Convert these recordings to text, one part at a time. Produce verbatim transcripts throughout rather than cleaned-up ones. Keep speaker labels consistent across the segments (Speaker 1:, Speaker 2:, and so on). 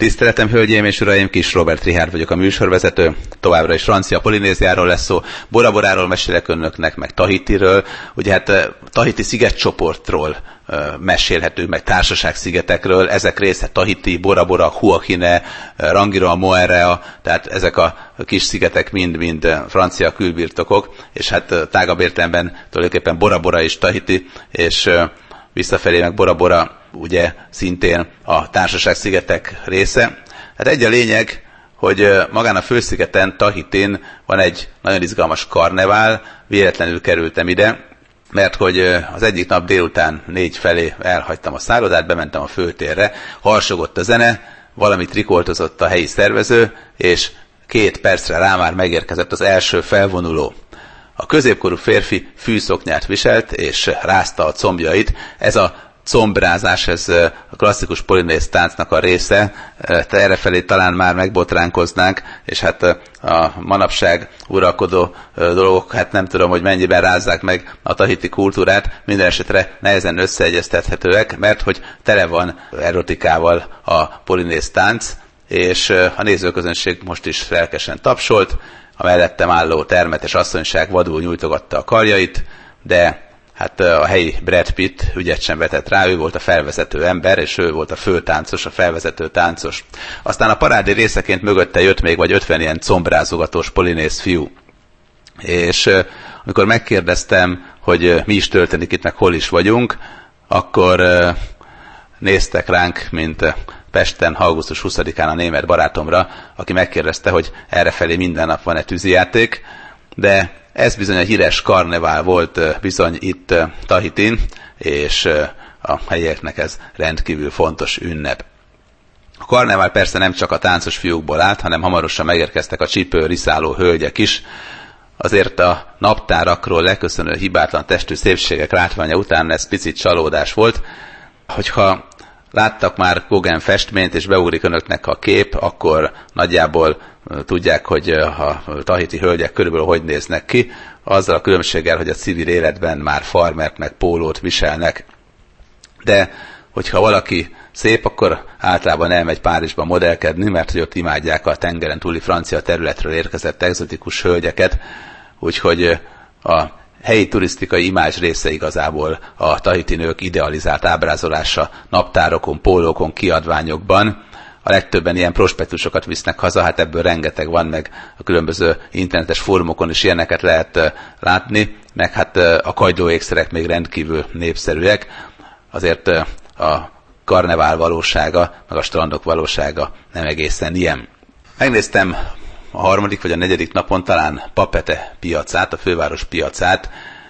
Speaker 1: Tiszteletem, hölgyeim és uraim, Kis Robert Richárd vagyok, a műsorvezető. Továbbra is francia Polinéziáról lesz szó, Bora Boráról mesélek önöknek, meg Tahitiről. Ugye hát Tahiti szigetcsoportról mesélhetünk, meg társaságszigetekről. Ezek része Tahiti, Bora Bora, Huahine, Rangiroa, Moerea, tehát ezek a kis szigetek mind-mind francia külbirtokok, és hát tágabb értelemben tulajdonképpen Bora Bora is Tahiti, és visszafelé meg Bora Bora ugye szintén a társaságszigetek része. Hát egy a lényeg, hogy magán a főszigeten, Tahitin van egy nagyon izgalmas karnevál, véletlenül kerültem ide, mert hogy az egyik nap délután négy felé elhagytam a szállodát, bementem a főtérre, harsogott a zene, valamit rikoltozott a helyi szervező, és két percre rá már megérkezett az első felvonuló. A középkorú férfi fűszoknyát viselt, és rázta a combjait. Ez a combrázás, ez a klasszikus polinéz táncnak a része, errefelé talán már megbotránkoznánk, és hát a manapság uralkodó dolgok, hát nem tudom, hogy mennyiben rázzák meg a tahiti kultúrát, minden esetre nehezen összeegyeztethetőek, mert hogy tele van erotikával a polinéz tánc, és a nézőközönség most is lelkesen tapsolt, a mellettem álló termetes asszonyság vadul nyújtogatta a karjait, de hát a helyi Brad Pitt ügyet sem vetett rá, ő volt a felvezető ember, és ő volt a főtáncos, a felvezető táncos. Aztán a parádi részeként mögötte jött még vagy ötven ilyen combrázogatós polinéz fiú. És amikor megkérdeztem, hogy mi is történik itt, meg hol is vagyunk, akkor néztek ránk, mint Pesten augusztus huszadikán a német barátomra, aki megkérdezte, hogy errefelé minden nap van-e tűzijáték, de ez bizony a híres karnevál volt bizony itt Tahitin, és a helyieknek ez rendkívül fontos ünnep. A karnevál persze nem csak a táncos fiúkból állt, hanem hamarosan megérkeztek a csípő riszáló hölgyek is. Azért a naptárakról leköszönő hibátlan testű szépségek látványa után ez picit csalódás volt. Hogyha láttak már Gauguin festményt, és beugrik önöknek a kép, akkor nagyjából tudják, hogy a tahiti hölgyek körülbelül hogy néznek ki, azzal a különbséggel, hogy a civil életben már farmert meg pólót viselnek. De hogyha valaki szép, akkor általában elmegy Párizsba modellkedni, mert hogy ott imádják a tengeren túli francia területről érkezett egzotikus hölgyeket, úgyhogy a helyi turisztikai imázs része igazából a tahiti nők idealizált ábrázolása naptárokon, pólókon, kiadványokban. A legtöbben ilyen prospektusokat visznek haza, hát ebből rengeteg van, meg a különböző internetes fórumokon is ilyeneket lehet látni, meg hát a kagylóékszerek még rendkívül népszerűek. Azért a karnevál valósága, meg a strandok valósága nem egészen ilyen. Megnéztem a harmadik vagy a negyedik napon talán Papete piacát, a főváros piacát.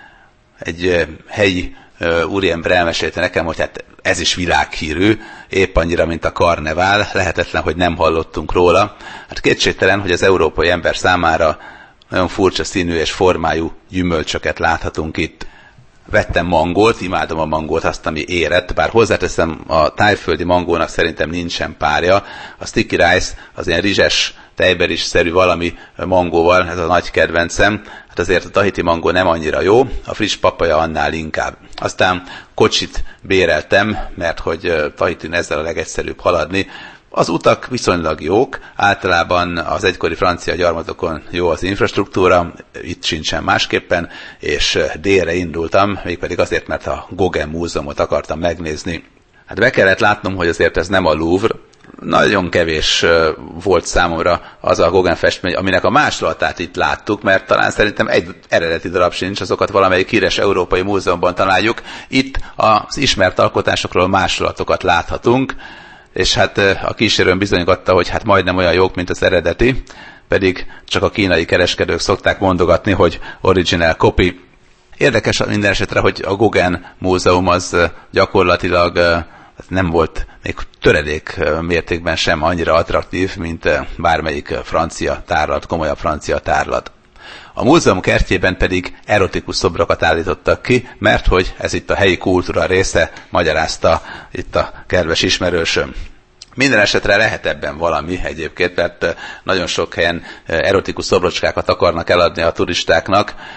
Speaker 1: Egy helyi úriember elmesélte nekem, hogy hát ez is világhírű, épp annyira, mint a karnevál, lehetetlen, hogy nem hallottunk róla. Hát kétségtelen, hogy az európai ember számára nagyon furcsa színű és formájú gyümölcsöket láthatunk itt. Vettem mangót, imádom a mangót, azt, ami érett, bár hozzáteszem, a tájföldi mangónak szerintem nincsen párja. A sticky rice, az ilyen rizses, tejberis-szerű valami mangóval, ez a nagy kedvencem. Hát azért a tahiti mangó nem annyira jó, a friss papaja annál inkább. Aztán kocsit béreltem, mert hogy Tahitin ezzel a legegyszerűbb haladni. Az utak viszonylag jók, általában az egykori francia gyarmatokon jó az infrastruktúra, itt sincsen másképpen, és délre indultam, mégpedig azért, mert a Gauguin múzeumot akartam megnézni. Hát be kellett látnom, hogy azért ez nem a Louvre. Nagyon kevés volt számomra az a Gauguin festmény, aminek a másolatát itt láttuk, mert talán szerintem egy eredeti darab sincs, azokat valamelyik híres európai múzeumban találjuk. Itt az ismert alkotásokról másolatokat láthatunk, és hát a kísérőn bizonygatta, hogy hát majdnem olyan jók, mint az eredeti, pedig csak a kínai kereskedők szokták mondogatni, hogy original copy. Érdekes minden esetre, hogy a Gauguin múzeum az gyakorlatilag nem volt még töredék mértékben sem annyira attraktív, mint bármelyik francia tárlat, komolyabb francia tárlat. A múzeum kertjében pedig erotikus szobrokat állítottak ki, mert hogy ez itt a helyi kultúra része, magyarázta itt a kedves ismerősöm. Minden esetre lehet ebben valami egyébként, mert nagyon sok helyen erotikus szobrocskákat akarnak eladni a turistáknak.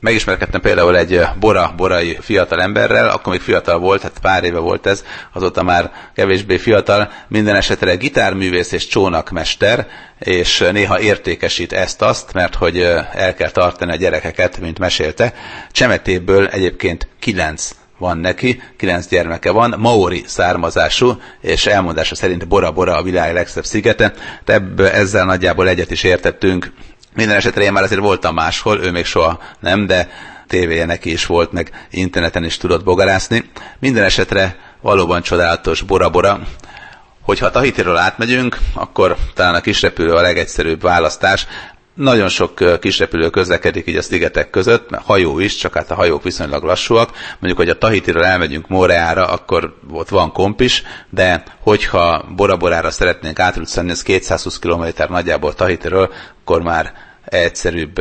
Speaker 1: Megismerkedtem például egy bora-borai fiatal emberrel, akkor még fiatal volt, hát pár éve volt ez, azóta már kevésbé fiatal, minden esetre gitárművész és csónakmester, és néha értékesít ezt-azt, mert hogy el kell tartani a gyerekeket, mint mesélte. Csemetéből egyébként kilenc van neki, kilenc gyermeke van, maori származású, és elmondása szerint Bora-Bora a világ legszebb szigete, de ezzel nagyjából egyet is értettünk. Minden esetre én már azért voltam máshol, ő még soha nem, de tévéje neki is volt, meg interneten is tudott bogarászni. Minden esetre valóban csodálatos Bora-Bora. Hogyha a Tahitiról átmegyünk, akkor talán a kisrepülő a legegyszerűbb választás. Nagyon sok kisrepülő közlekedik így a szigetek között, mert hajó is, csak hát a hajók viszonylag lassúak. Mondjuk, hogy a Tahitiről elmegyünk Moreára, akkor ott van komp is, de hogyha Bora-Borára szeretnénk átruccanni, ez kétszázhúsz kilométer nagyjából Tahitiről, akkor már egyszerűbb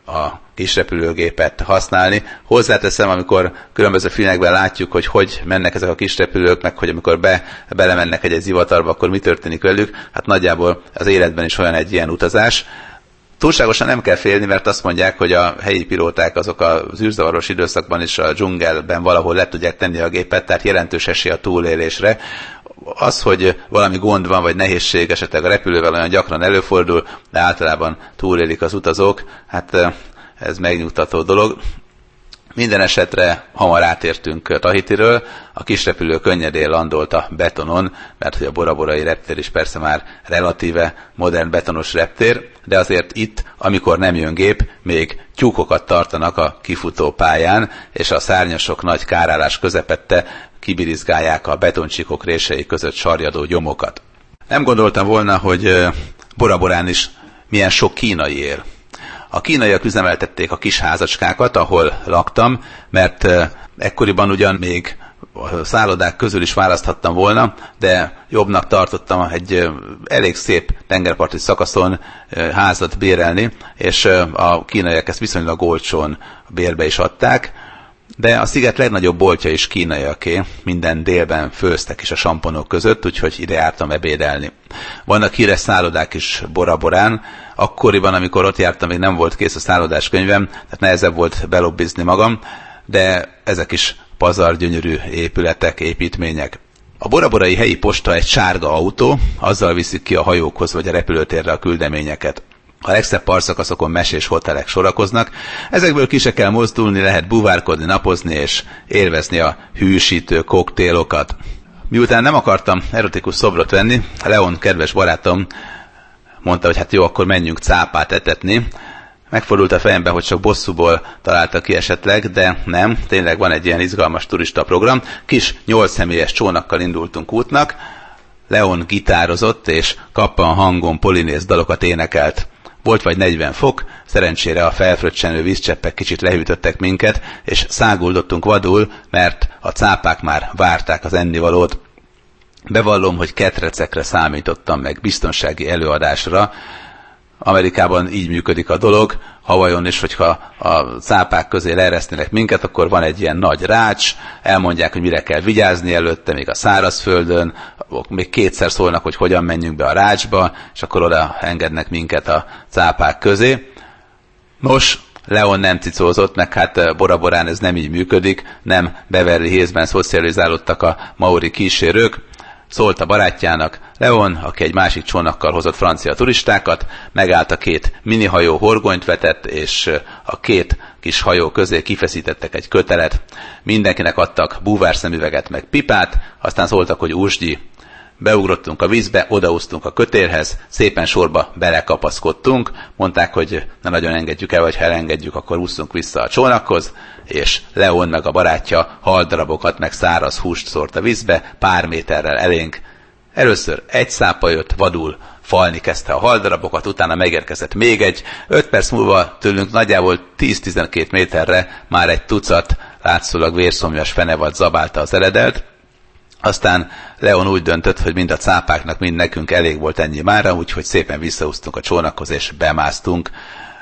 Speaker 1: a kisrepülőgépet használni. Hozzáteszem, amikor különböző filmekben látjuk, hogy hogy mennek ezek a kisrepülők, meg hogy amikor be, belemennek egy-egy zivatarba, akkor mi történik velük, hát nagyjából az életben is olyan egy ilyen utazás. Túlságosan nem kell félni, mert azt mondják, hogy a helyi pilóták azok az űrzavaros időszakban is a dzsungelben valahol le tudják tenni a gépet, tehát jelentős esély a túlélésre. Az, hogy valami gond van, vagy nehézség esetleg a repülővel olyan gyakran előfordul, de általában túlélik az utazók, hát ez megnyugtató dolog. Minden esetre hamar átértünk Tahitiről, a kisrepülő könnyedén landolt a betonon, mert hogy a Bora-Borai reptér is persze már relatíve modern betonos reptér, de azért itt, amikor nem jön gép, még tyúkokat tartanak a kifutó pályán, és a szárnyasok nagy kárállás közepette kibirizgálják a betoncsikok rései között sarjadó gyomokat. Nem gondoltam volna, hogy Bora-Borán is milyen sok kínai él. A kínaiak üzemeltették a kis házacskákat, ahol laktam, mert ekkoriban ugyan még a szállodák közül is választhattam volna, de jobbnak tartottam egy elég szép tengerparti szakaszon házat bérelni, és a kínaiak ezt viszonylag olcsón bérbe is adták, de a sziget legnagyobb boltja is kínaiaké, minden délben főztek is a samponok között, úgyhogy ide jártam ebédelni. Vannak híres szállodák is Bora-Borán, akkoriban, amikor ott jártam, még nem volt kész a szállodás könyvem, tehát nehezebb volt belobbizni magam, de ezek is pazar gyönyörű épületek, építmények. A bora-borai helyi posta egy sárga autó, azzal viszik ki a hajókhoz vagy a repülőtérre a küldeményeket. A legszebb partszakaszokon mesés hotelek sorakoznak, ezekből ki se kell mozdulni, lehet buvárkodni, napozni és élvezni a hűsítő koktélokat. Miután nem akartam erotikus szobrot venni, Leon kedves barátom mondta, hogy hát jó, akkor menjünk cápát etetni. Megfordult a fejembe, hogy csak bosszúból találta ki esetleg, de nem, tényleg van egy ilyen izgalmas turista program. Kis nyolc személyes csónakkal indultunk útnak, Leon gitározott és kappan hangon polinéz dalokat énekelt. Volt vagy negyven fok, szerencsére a felfröccsenő vízcseppek kicsit lehűtöttek minket, és száguldottunk vadul, mert a cápák már várták az ennivalót. Bevallom, hogy ketrecekre számítottam meg, biztonsági előadásra. Amerikában így működik a dolog, Havajon is, hogyha a cápák közé leeresztenek minket, akkor van egy ilyen nagy rács, elmondják, hogy mire kell vigyázni előtte, még a szárazföldön, még kétszer szólnak, hogy hogyan menjünk be a rácsba, és akkor oda engednek minket a cápák közé. Nos, Leon nem cicózott, meg hát Bora-Borán ez nem így működik, nem Beverly Hillsben szocializálódtak a maori kísérők. Szólt a barátjának, Leon, aki egy másik csónakkal hozott francia turistákat, megállt a két minihajó, horgonyt vetett, és a két kis hajó közé kifeszítettek egy kötelet. Mindenkinek adtak búvárszemüveget meg pipát, aztán szóltak, hogy úsgyi. Beugrottunk a vízbe, odaúztunk a kötélhez, szépen sorba belekapaszkodtunk, mondták, hogy ne nagyon engedjük el, vagy ha elengedjük, akkor ússzunk vissza a csónakhoz, és Leon meg a barátja haldarabokat meg száraz húst szórt a vízbe, pár méterrel elénk. Először egy szápa jött, vadul falni kezdte a haldarabokat, utána megérkezett még egy, öt perc múlva tőlünk nagyjából tíz-tizenkét méterre már egy tucat látszólag vérszomjas fenevad zabálta az eledelt. Aztán Leon úgy döntött, hogy mind a cápáknak, mind nekünk elég volt ennyi mára, úgyhogy szépen visszaúztunk a csónakhoz és bemásztunk.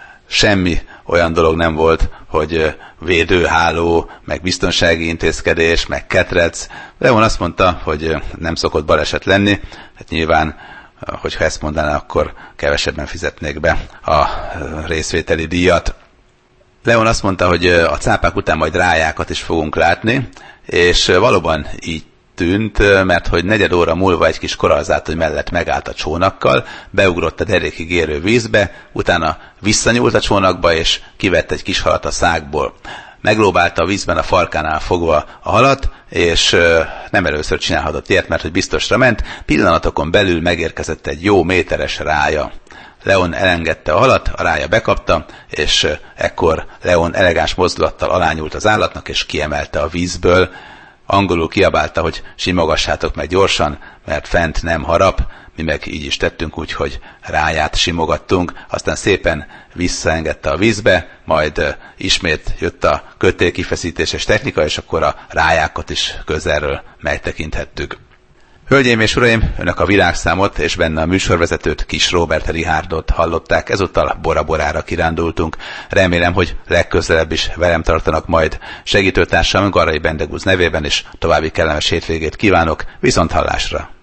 Speaker 1: Semmi olyan dolog nem volt, hogy védőháló, meg biztonsági intézkedés, meg ketrec. Leon azt mondta, hogy nem szokott baleset lenni, hát nyilván, hogyha ezt mondaná, akkor kevesebben fizetnék be a részvételi díjat. Leon azt mondta, hogy a cápák után majd rájákat is fogunk látni, és valóban így tűnt, mert hogy negyed óra múlva egy kis korallzátor mellett megállt a csónakkal, beugrott a derékig érő vízbe, utána visszanyúlt a csónakba, és kivett egy kis halat a szákból. Meglóbálta a vízben a farkánál fogva a halat, és nem először csinálhatott ilyet, mert hogy biztosra ment, pillanatokon belül megérkezett egy jó méteres rája. Leon elengedte a halat, a rája bekapta, és ekkor Leon elegáns mozdulattal alányult az állatnak, és kiemelte a vízből. Angolul kiabálta, hogy simogassátok meg gyorsan, mert fent nem harap, mi meg így is tettünk, úgyhogy ráját simogattunk, aztán szépen visszaengedte a vízbe, majd ismét jött a kötélkifeszítéses technika, és akkor a rájákat is közelről megtekinthettük. Hölgyeim és uraim, önök a világszámot és benne a műsorvezetőt, Kis Róbert Richárdot hallották, ezúttal Bora Borára kirándultunk. Remélem, hogy legközelebb is velem tartanak majd. Segítőtársam Garai Bendegúz nevében is további kellemes hétvégét kívánok, viszont hallásra!